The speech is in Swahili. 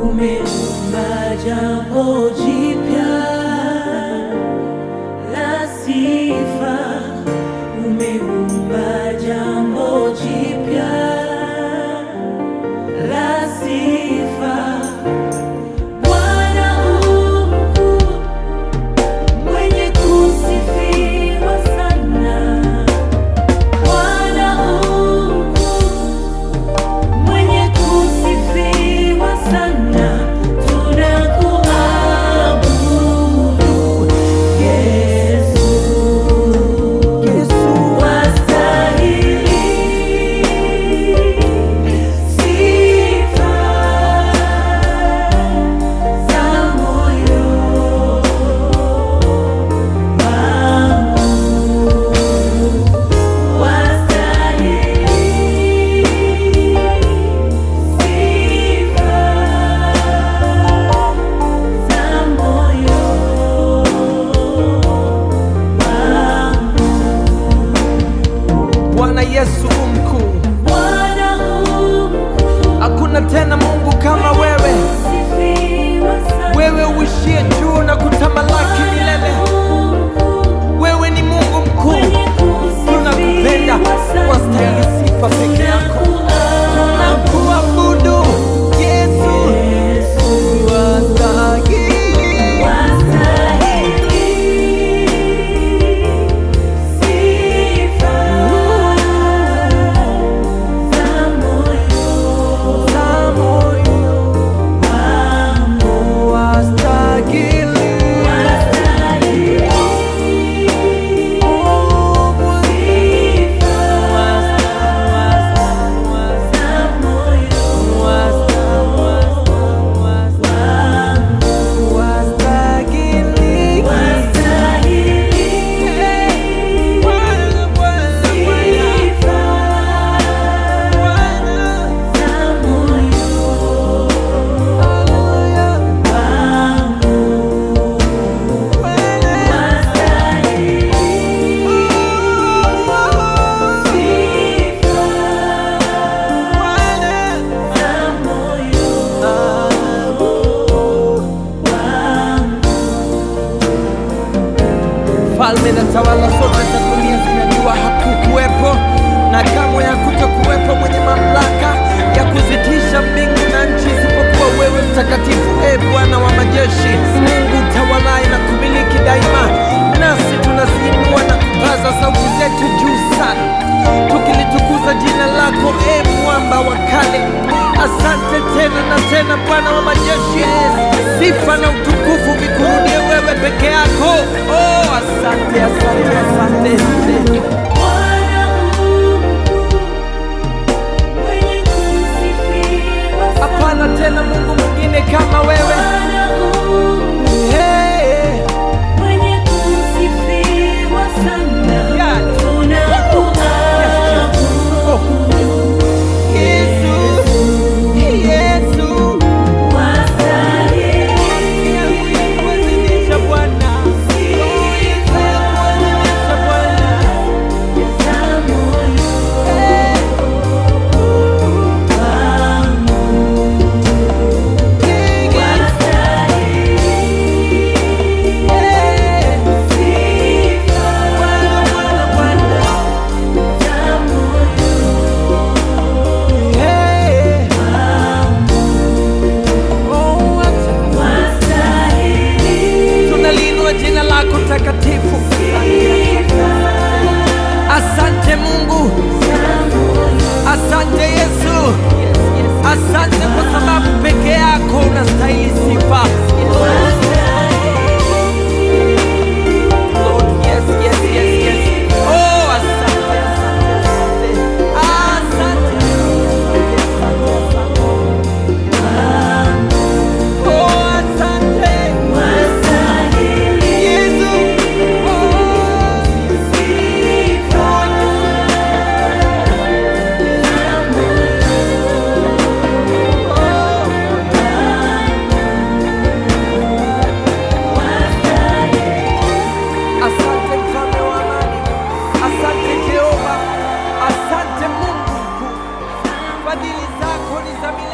Umeumba jambo jipya la sifa, umeumba jambo jipya la sifa. Bwana mkuu, mwenye kusifiwa sana. Bwana mkuu, mwenye kusifiwa sana. Yesu mkuu, hakuna tena Mungu kama wewe. Wewe uishie juu na kutamalaki milele. Wewe ni Mungu mkuu, tunakupenda, wastahili sifa peke yako. Tunakuabudu Yesu, wastahili. Falme na tawala zote za dunia zinajua hakukuwepo na kamwe hakutokuwepo mwenye mamlaka ya kuzitisha mbingu na nchi isipokuwa wewe mtakatifu, Bwana wa majeshi, Mungu tawalaye na kumiliki daima. Nasi tunaziinua na kupaza sauti zetu juu sana, tukilitukuza jina lako, mwamba wa kale. Asante tena na tena, Bwana wa majeshi. Sifa na utukufu vikurudie wewe peke yako. Asante, asante, asante. Hapana tena Mungu mwingine kama wewe. Mwenye kusifiwa sana. Takatifu. Asante Mungu, asante Yesu, asante kwa sababu peke yako unastahili sifa. Fadhili zako ni za milele.